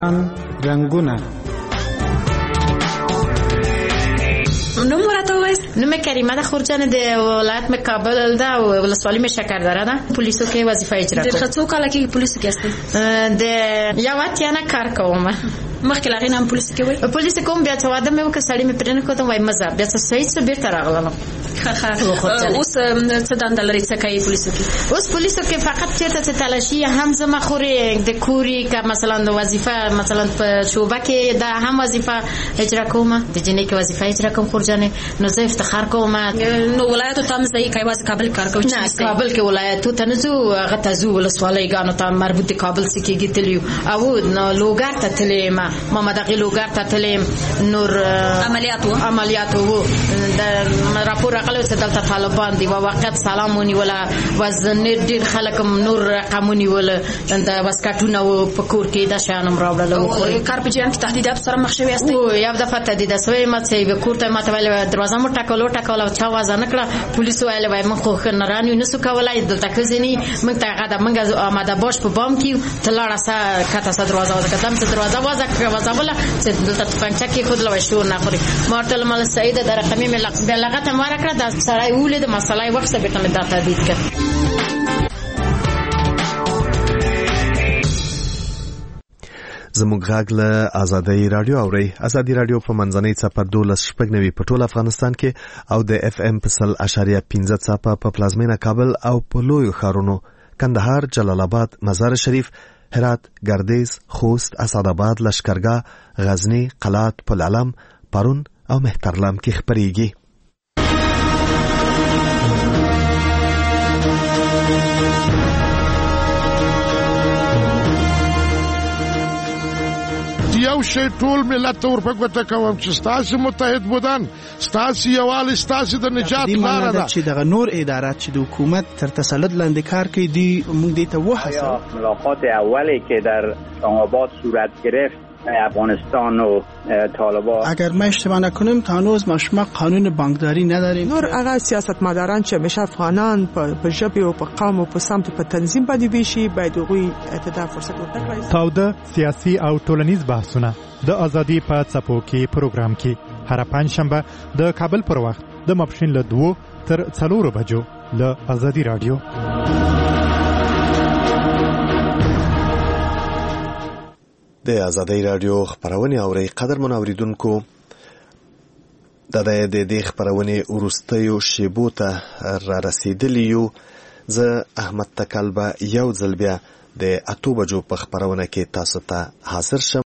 رنگونه نوم مراتب است. نوم کریمه ده خورجان ده ولایت می کابل ده و ولسوالی می شکردره ده پلیسو که وظیفه اجرا کوم. د څو کال کې پولیسو کې است؟ د یو اتیانه کار کوم. مخکې لا غینم پولیسو کې وای. پولیسو کوم بیا څه واده مې وکړ سړی مې پرېنه کوم وای مزه بیا څه صحیح څه بیرته راغلم. اوس څه دنده لري څه کوي پولیسو کې؟ اوس پولیسو کې فقط چیرته چې تلاشي هم زما خوري د کوري که مثلا د وظیفه مثلا په شوبه کې دا هم وظیفه اجرا کوم د جنې کې وظیفه اجرا کوم خورجانه نو زه افتخار کوم. نو ولایتو ته مزه کوي واز کابل کار کوي نه کابل کې ولایتو ته نه زو هغه ته زو ولسوالۍ ګانو ته مربوط دي کابل سکیږي تلیو او نو لوګار ته تلیم محمد اغي لوګار ته تلیم نور عملیات وو د راپور غلو څه دلته طالبان دی وقت سلامونی ولا وزن ډیر خلک نور رقمونی ولا د واسکټونه و پکور کې د شانم راوړل او کار په جام کې تهدیدات سره مخ شوی است. او یو دفعه تهدید سوی ماته به کوړه ماته ویل دروازه مو ټکول چا واز نه کړه پولیسو ویل وای من خو خنرانی نسو کولای دلته کزنی من ته غدا منګه آماده باش په بام کې تلاړه سا کته سا دروازه وځه کتم ته دروازه وځه ولا چې دلته پنځه کې خود لوي شو نه خوري مارتل مال سعید د رقمي ملک بلغت ماره کړه د سړی ولید مسلای وخت به تم د تهدید کړ. زموږ غږ له آزادۍ رادیو اوري. آزادۍ رادیو په منځنۍ څپه 12.9 په ټول افغانستان کې او د اف ام په 0.15 څپه په پلازمینه کابل او په لویو ښارونو کندهار، جلال آباد، مزار شریف، هرات، ګردیز، خوست، اسعدآباد، لشکرګاه، غزنی، قلات، پل علم، پرون او مهترلام کې خپرېږي. یو شی ټول ملت ورپګوته کوم چې ستاسو متحد بودن ستاسو یوال ستاسو د نجات لاره ده چې دغه نور ادارات چې د حکومت تر تسلط لاندې کار کوي دی موږ دې ته وحسه. ملاقات اولی که در آباد صورت گرفت افغانستان و طالبان اگر ما اشتباه نکنیم تا هنوز ما قانون بانکداری نداریم. نور هغه سیاستمداران چې همیشه افغانان په ژبه او په قوم او په سمت په تنظیم باندې ویشي باید هغوی اعتدال فرصت ورکړي. تاوده سیاسي او ټولنیز بحثونه د ازادي په څپو کې پروګرام کې هر پنځشنبه د کابل پر وخت د ماپښین له 2 تر 4 بجو له ازادي رادیو. د آزادۍ رادیو خبرونه اوري. قدرمن اوریدونکو د دې خبرونه ورستیو شیبو ته را رسیدلیو. زه احمد تکلبه یو ځل بیا د 8 بجو په خبرونه کې تاسو ته حاضر شم.